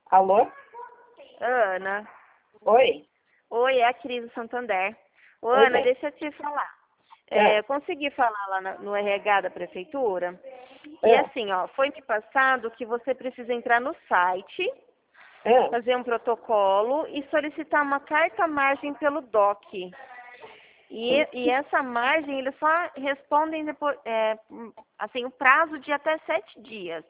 Alô? Ana. Oi? Oi, é a Cris do Santander. Ô, Oi, Ana, bem. deixa eu te falar. É. Eu consegui falar lá no RH da prefeitura. E É. assim, ó, foi me passado que você precisa entrar no site, É. fazer um protocolo e solicitar uma carta margem pelo DOC. E essa margem, eles só respondem depois, assim, o prazo de até 7 dias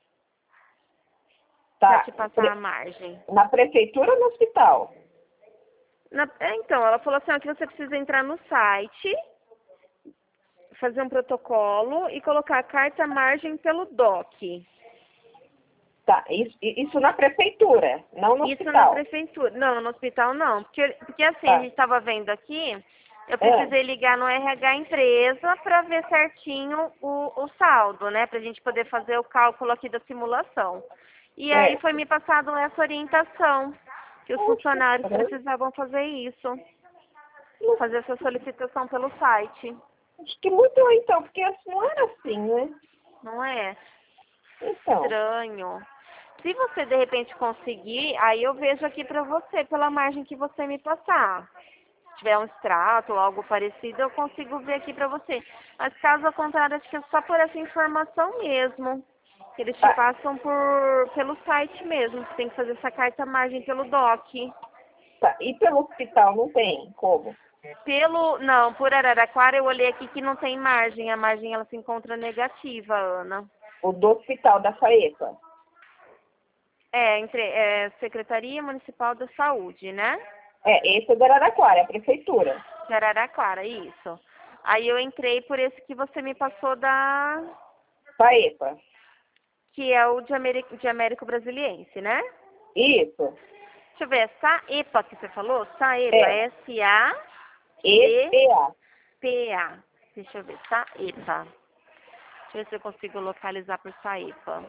para Tá. te passar a margem. Na prefeitura ou no hospital? Então, ela falou assim, ó, que você precisa entrar no site, fazer um protocolo e colocar a carta margem pelo DOC. Tá. Isso na prefeitura, não no Isso na hospital. prefeitura. Não, no hospital não. Porque assim, a Tá. gente estava vendo aqui, eu É. precisei ligar no RH empresa para ver certinho o saldo, né? Pra gente poder fazer o cálculo aqui da simulação. E aí É. foi me passado essa orientação, que os Poxa, funcionários caramba. precisavam fazer isso, fazer essa solicitação pelo site, Acho que mudou então, porque antes não era assim, né? não é? Então. Estranho. Se você de repente conseguir, aí eu vejo aqui pra você, pela margem que você me passar. Se tiver um extrato ou algo parecido, eu consigo ver aqui pra você. Mas caso contrário, acho que é só por essa informação mesmo. Que eles te Tá. passam pelo site mesmo. Você tem que fazer essa carta margem pelo DOC. Tá. E pelo hospital não tem como? Não, por Araraquara eu olhei aqui que não tem margem. A margem ela se encontra negativa, Ana. O do hospital da FAEPA? Secretaria Municipal da Saúde, né? Esse é do Araraquara, é a prefeitura. De Araraquara, isso. Aí eu entrei por esse que você me passou FAEPA. que é o de Américo Brasiliense, né? Isso. Deixa eu ver, é SAEPA que você falou? SAEPA, É. S-A-E-P-A. EPA. Deixa eu ver, SAEPA. Deixa eu ver se eu consigo localizar por SAEPA.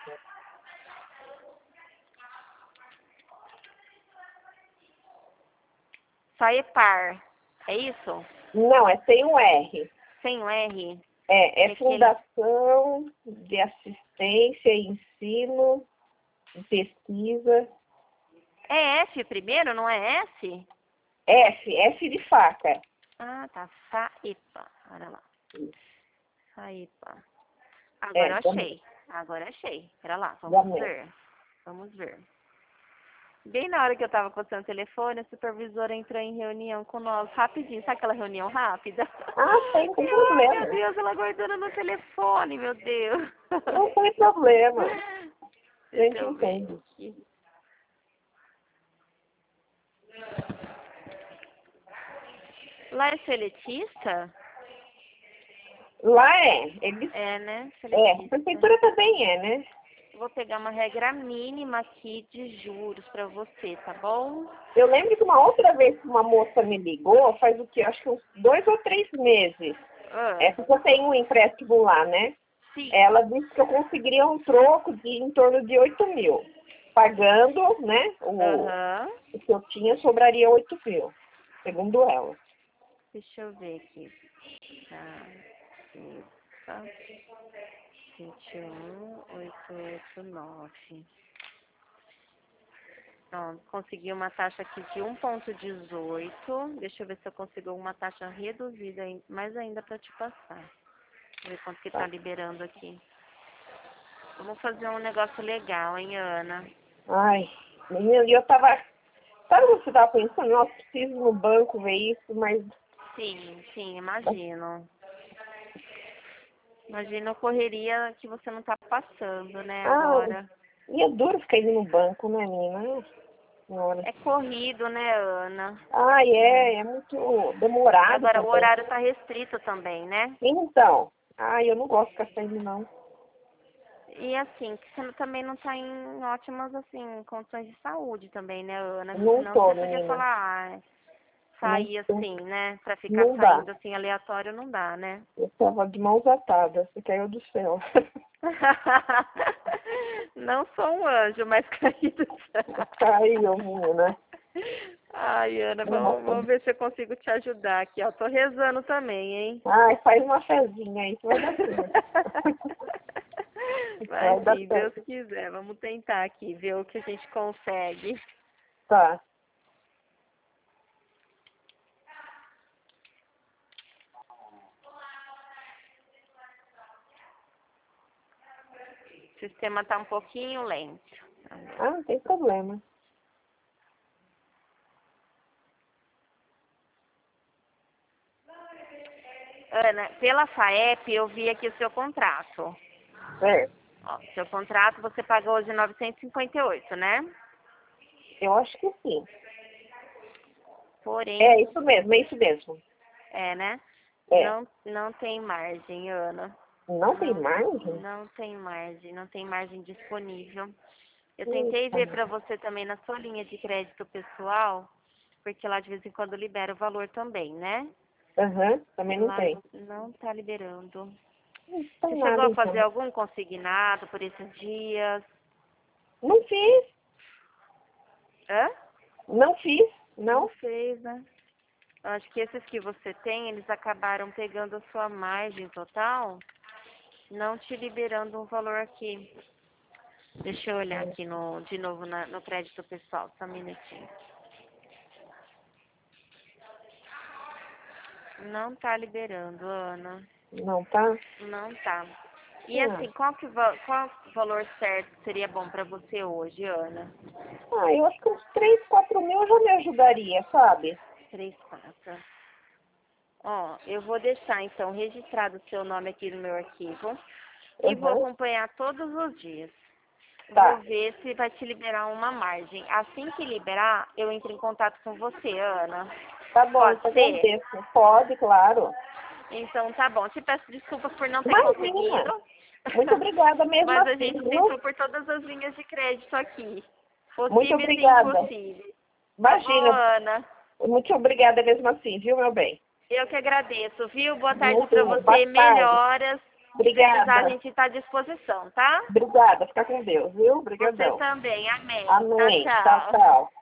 SAEPAR, é isso? Não, é sem um R. Sem o R? É É aquele... Fundação de Assistência e Ensino e Pesquisa. É F primeiro, não é S? F de faca. Ah, tá, SAEPA. Olha lá. SAEPA. É, Agora eu também. achei. Agora achei. Pera lá, Já vamos mesmo. ver. Vamos ver. Bem na hora que eu tava passando o telefone, a supervisora entrou em reunião com nós, rapidinho. Sabe aquela reunião rápida? Ah, tem Ai, meu problema. Deus, ela guardando no telefone, meu Deus. Não tem problema. A Deixa gente eu ver entende. aqui. Lá é seletista? Lá eles. É, né? A Seletista. prefeitura também né? Vou pegar uma regra mínima aqui de juros pra você, tá bom? Eu lembro que uma outra vez que uma moça me ligou, faz o quê? Acho que uns 2 ou 3 meses. Ah, Porque eu tenho um empréstimo lá, né? sim. Ela disse que eu conseguiria um troco de em torno de 8.000. Pagando, né? Aham. O que eu tinha sobraria 8.000, segundo ela. Deixa eu ver aqui. Tá. Tá. 21889. Ó, consegui uma taxa aqui de 1,18. Deixa eu ver se eu consigo uma taxa reduzida, mais ainda para te passar. Deixa eu ver quanto que tá Tá. liberando aqui. Vamos fazer um negócio legal, hein, Ana? Ai, menina, e eu tava. Sabe o que você tava pensando? Nossa, preciso ir no banco ver isso, mas. Sim, sim, imagino. Imagina a correria que você não tá passando, né, Ah, agora. e é duro ficar indo no banco, né, menina? Nossa senhora. É corrido, né, Ana? Ai, é muito E demorado agora o também. horário tá restrito também, né? Então, ai, eu não gosto de ficar saindo, não. E assim, que você também não tá em ótimas, assim, condições de saúde também, né, Ana? Não Senão tô, você podia menina. falar, Não, sair assim, né? Pra ficar não dá. saindo assim aleatório não dá, né? Eu tava de mãos atadas, você caiu do céu. Não sou um anjo, mas caí do céu. Caiu, menina. Ai, Ana, Nossa. vamos ver se eu consigo te ajudar aqui, ó. Tô rezando também, hein? Ai, faz uma fezinha aí, que vai dar certo. Vai dar sim, Deus certo. quiser. Vamos tentar aqui, ver o que a gente consegue. Tá. O sistema tá um pouquinho lento. Ah, não tem problema. Ana, pela FAEP eu vi aqui o seu contrato. É, Ó, seu contrato você paga hoje 958, né? eu acho que sim. Porém, É isso mesmo, é isso mesmo. né? É. Não tem margem, Ana. Não tem Não, margem? não tem margem disponível. Eu tentei Eita. ver para você também na sua linha de crédito pessoal, porque lá de vez em quando libera o valor também, né? Aham, E também não lá tem. não tá liberando. Não Você tem chegou nada, a fazer então. algum consignado por esses dias? Não fiz, Hã? não fiz, Não não. fez, né? Eu acho que esses que você tem, eles acabaram pegando a sua margem total, não te liberando um valor aqui. Deixa eu olhar aqui de novo no crédito pessoal, só um minutinho. Não tá liberando, Ana. Não tá? Não tá. E Ah, assim, qual o valor certo seria bom pra você hoje, Ana? eu acho que uns 3, 4 mil já me ajudaria, sabe? 3, 4. Ó, eu vou deixar então registrado o seu nome aqui no meu arquivo e vou Aham, acompanhar todos os dias. Vou tá. ver se vai te liberar uma margem. Assim que liberar, eu entro em contato com você, Ana. Tá bom, Pode te ser? agradeço. Pode, claro. Então tá bom. Te peço desculpas por não ter Imagina. conseguido. Muito obrigada mesmo Mas a assim, gente tentou viu? por todas as linhas de crédito aqui. Muito Possíveis e obrigada. impossíveis. Tá bom, Imagina. Ana? Muito obrigada mesmo assim, viu, meu bem? Eu que agradeço, viu? Boa tarde pra Muito boa você. tarde. Melhoras. Se precisar, a Obrigada. gente tá à disposição, tá? Obrigada. Fica com Deus, viu? Você Obrigadão. também. Amém. Tchau, Amém. Tchau, tchau. tchau.